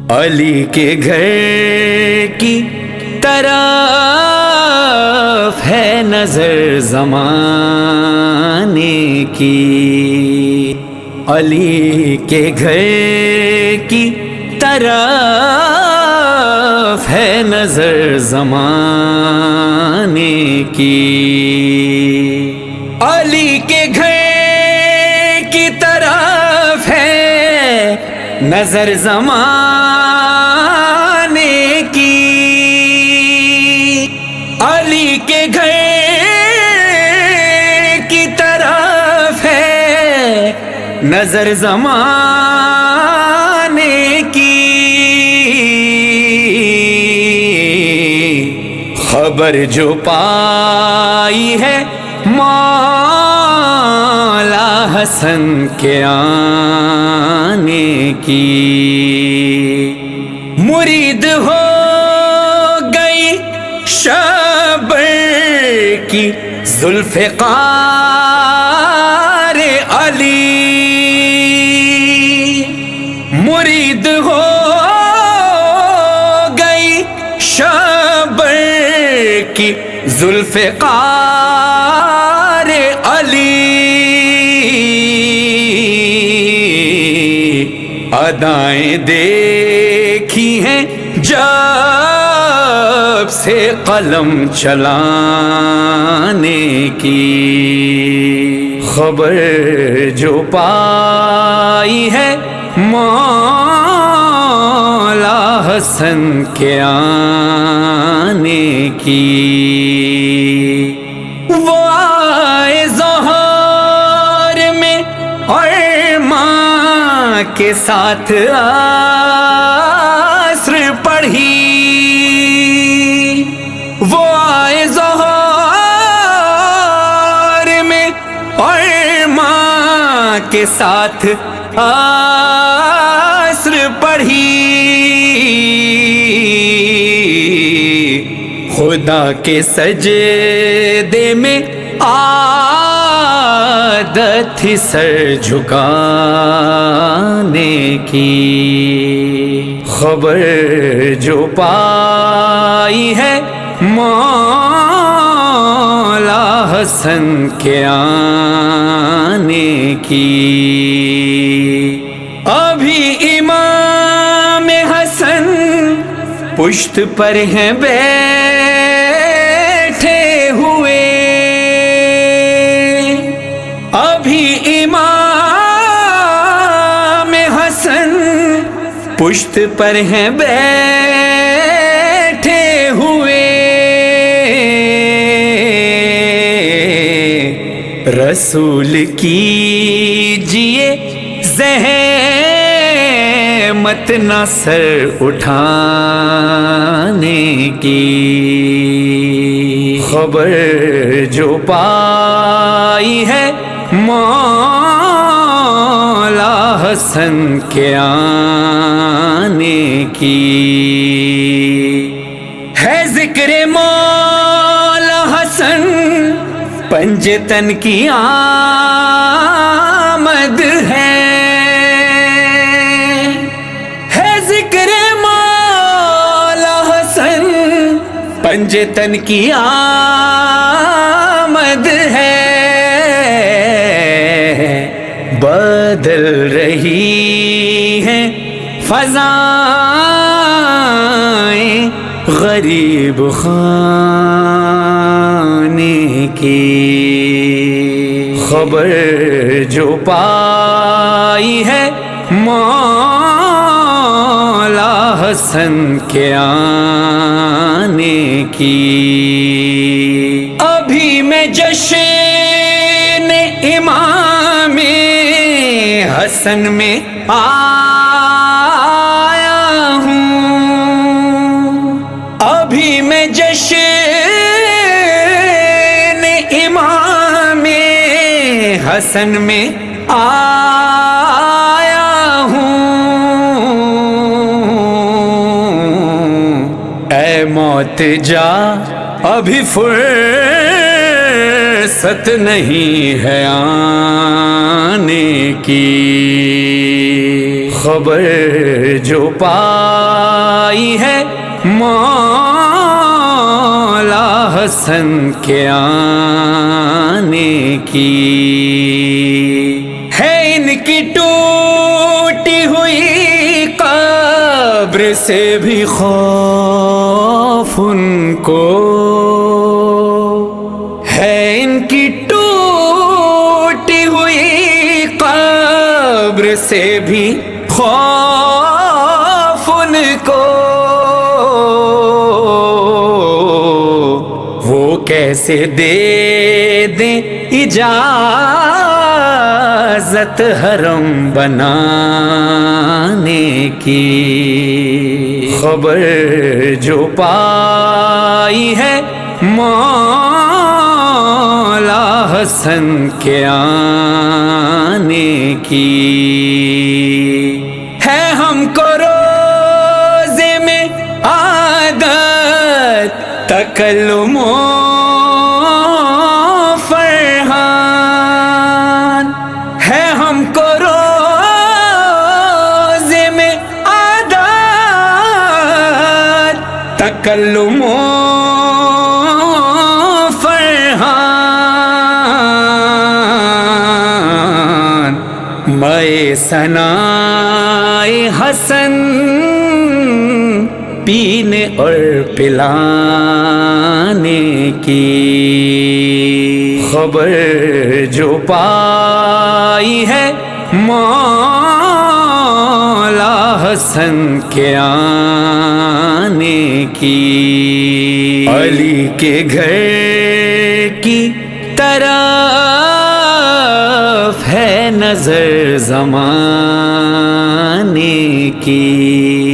علی کے گھر کی طرف ہے نظر زمانے کی، علی کے گھر کی طرف ہے نظر زمانے کی، علی کے گھر کی طرف ہے نظر زمانے کی، علی کے گھر کی طرف ہے نظر زمانے کی، خبر جو پائی ہے مولا حسن کے آنے کی، مرید ہو گئی شبر کی ذوالفقار علی، مرید ہو گئی شبر کی ذوالفقار علی، ادائیں دیکھی ہیں جب سے قلم چلانے کی، خبر جو پائی ہے مولا حسن کے آنے کی، وہ آئے ظہور میں اور ماں کے ساتھ عصر پڑھی، وہ آئے ظہور میں اور ماں کے ساتھ عصر پڑھی، خدا کے سجدے میں عادت تھی سر جھکانے کی، خبر جو پائی ہے مولا حسن کے آنے کی، ابھی امام حسن پشت پر ہیں بیٹھے ہوئے، ابھی امام حسن پشت پر ہیں بیٹھے ہوئے، رسول کیجئے زحمت نہ سر اٹھانے کی، خبر جو پائی ہے مولا حسن کے آنے کی، ہے ذکر مولا حسن پنجتن کی آمد ہے، ذکر مولا حسن پنجتن کی آمد ہے، بدل رہی ہیں فضائیں غریب خانے کی، خبر جو پائی ہے مولا حسن کے آنے کی، ابھی میں جشن امام حسن میں آیا ہوں، ابھی میں جشن امام حسن میں آیا ہوں، اے موت جا ابھی فرصت نہیں ہے آنے کی، خبر جو پائی ہے مولا حسن کے آنے کی، ہے ان کی ٹوٹی ہوئی قبر سے بھی خوف ان کو، ہے ان کی ٹوٹی ہوئی قبر سے بھی خوف ان کو، وہ کیسے دے دیں اجازت حرم بنانے کی، خبر جو پائی ہے مولا حسن کے آنے کی، ہے ہم کو روزے میں عادت تکلم و فرحان، ہے ہم کو روزے میں عادت تکلم و فرحان، میں ثنائے حسن پینے اور پلانے کی، خبر جو پائی ہے مولا حسن کے آنے کی، علی کے گھر کی طرف ہے نظر زمانے کی،